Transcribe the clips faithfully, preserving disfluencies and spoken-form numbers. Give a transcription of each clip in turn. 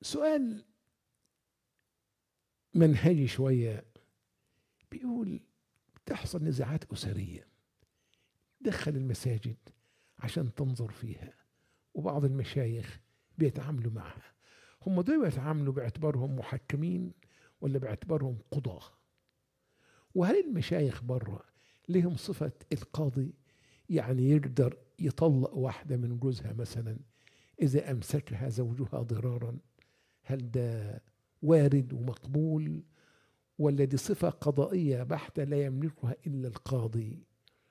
سؤال منهجي شوية، بيقول تحصل نزاعات أسرية، دخل المساجد عشان تنظر فيها، وبعض المشايخ بيتعاملوا معها. هم دول بيتعاملوا باعتبارهم محكمين ولا باعتبارهم قضاة؟ وهل المشايخ برا لهم صفة القاضي؟ يعني يقدر يطلق واحدة من جوزها مثلا إذا أمسكها زوجها ضرارا؟ هل ده وارد ومقبول، ولا دي صفة قضائية بحتة لا يملكها إلا القاضي؟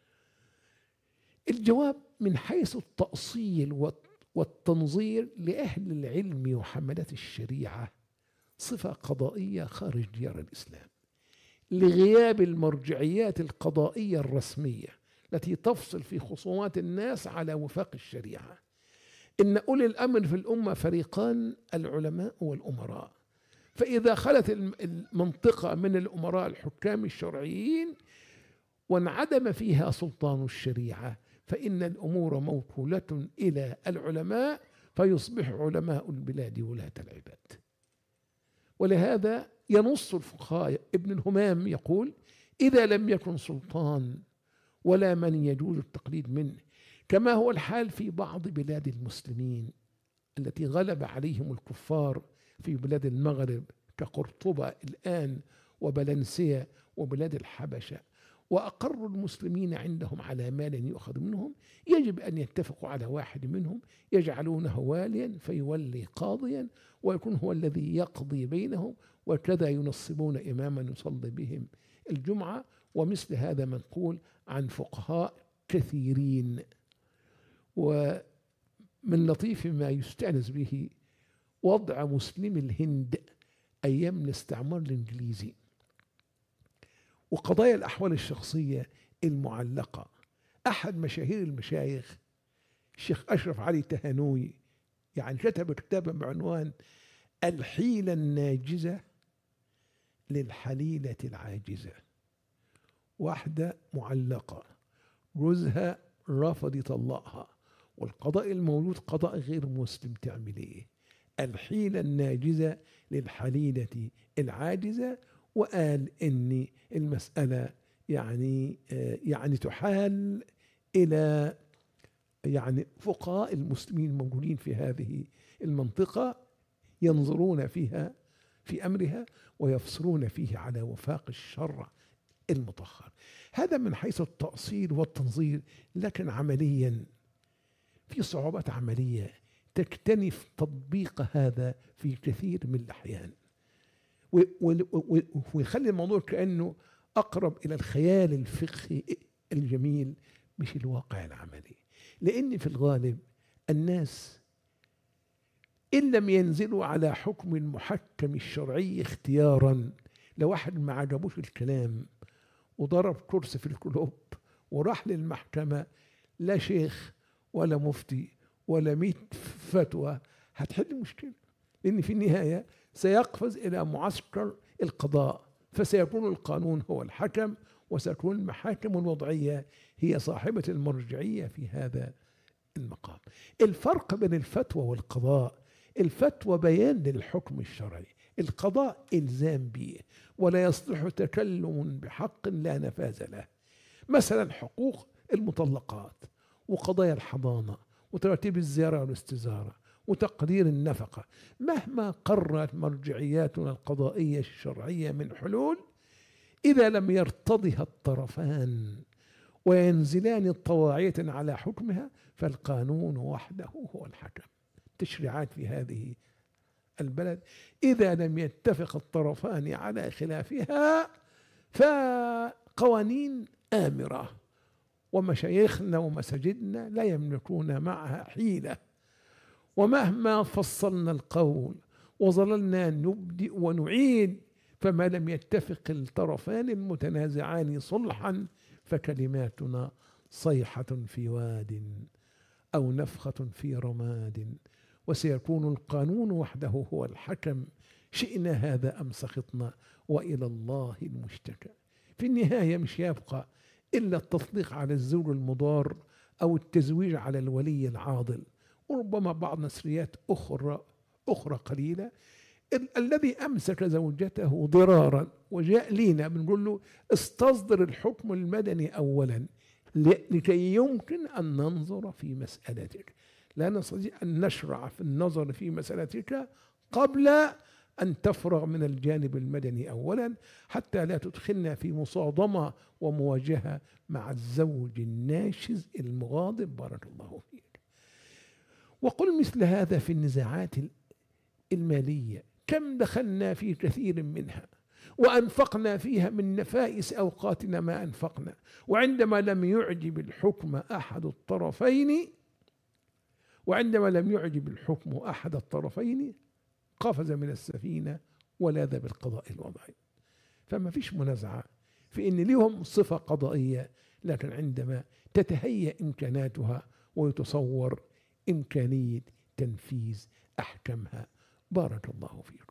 الجواب من حيث التأصيل والتنظير لأهل العلم وحملة الشريعة صفة قضائية خارج ديار الإسلام، لغياب المرجعيات القضائية الرسمية التي تفصل في خصومات الناس على وفاق الشريعة. إن أولي الأمر في الأمة فريقان، العلماء والأمراء، فإذا خلت المنطقة من الأمراء الحكام الشرعيين وانعدم فيها سلطان الشريعة فإن الأمور موكولة إلى العلماء، فيصبح علماء البلاد ولاة العباد. ولهذا ينص الفقهاء، ابن الهمام يقول: إذا لم يكن سلطان ولا من يجوز التقليد منه، كما هو الحال في بعض بلاد المسلمين التي غلب عليهم الكفار في بلاد المغرب كقرطبة الآن وبلنسيا وبلاد الحبشة، وأقروا المسلمين عندهم على مال يؤخذ منهم، يجب أن يتفقوا على واحد منهم يجعلونه واليا فيولي قاضيا ويكون هو الذي يقضي بينهم، وكذا ينصبون إماما يصلي بهم الجمعة. ومثل هذا منقول عن فقهاء كثيرين. ومن لطيف ما يستأنس به وضع مسلم الهند أيام الاستعمار الإنجليزي وقضايا الأحوال الشخصية المعلقة. أحد مشاهير المشايخ الشيخ أشرف علي تهانوي يعني كتب كتابا بعنوان الحيلة الناجزة للحليلة العاجزة. واحدة معلقة جوزها رفض يطلقها، والقضاء الموجود قضاء غير مسلم، تعمل ايه؟ الحيلة الناجزة للحليلة العاجزة. وقال ان المسألة يعني يعني تحال الى يعني فقهاء المسلمين الموجودين في هذه المنطقة ينظرون فيها في أمرها ويفصلون فيه على وفاق الشرع المطهر. هذا من حيث التأصيل والتنظير، لكن عمليا في صعوبات عملية تكتنف تطبيق هذا في كثير من الأحيان، ويخلي الموضوع كأنه أقرب إلى الخيال الفقهي الجميل مش الواقع العملي. لأن في الغالب الناس إن لم ينزلوا على حكم المحكم الشرعي اختيارا، لو واحد ما عجبوش الكلام وضرب كرسي في الكلوب وراح للمحكمة، لا شيخ ولا مفتي ولا مئة فتوى هتحل المشكلة، لأن في النهاية سيقفز إلى معسكر القضاء، فسيكون القانون هو الحكم، وستكون المحاكم الوضعية هي صاحبة المرجعية في هذا المقام. الفرق بين الفتوى والقضاء: الفتوى بيان للحكم الشرعي، القضاء إلزام به، ولا يصلح تكلم بحق لا نفاذ له. مثلا حقوق المطلقات وقضايا الحضانة وترتيب الزيارة والاستزارة وتقدير النفقة، مهما قررت مرجعياتنا القضائية الشرعية من حلول، إذا لم يرتضها الطرفان وينزلان طواعية على حكمها فالقانون وحده هو الحكم. تشريعات في هذه البلد إذا لم يتفق الطرفان على خلافها فقوانين آمرة، ومشايخنا ومساجدنا لا يملكون معها حيلة. ومهما فصلنا القول وظللنا نبدئ ونعيد، فما لم يتفق الطرفان المتنازعان صلحا فكلماتنا صيحة في واد أو نفخة في رماد، وسيكون القانون وحده هو الحكم، شئنا هذا أم سخطنا وإلى الله المشتكى. في النهاية مش يبقى إلا التطليق على الزوج المضار أو التزويج على الولي العاضل، وربما بعض نسريات أخرى أخرى قليلة. ال الذي أمسك زوجته ضرارا وجاء لينا بنقول له استصدر الحكم المدني أولا لكي يمكن أن ننظر في مسألتك، لا نستطيع أن نشرع في النظر في مسألتك قبل أن تفرغ من الجانب المدني أولا، حتى لا تدخلنا في مصادمة ومواجهة مع الزوج الناشز المغاضب بارك الله فيك. وقل مثل هذا في النزاعات المالية، كم دخلنا في كثير منها وأنفقنا فيها من نفائس أوقاتنا ما أنفقنا، وعندما لم يعجب الحكم أحد الطرفين وعندما لم يعجب الحكم أحد الطرفين قفز من السفينة ولاذ بالقضاء الوضعي. فما فيش منازعة في أن لهم صفة قضائية، لكن عندما تتهيأ إمكاناتها ويتصور إمكانية تنفيذ أحكامها بارك الله فيكم.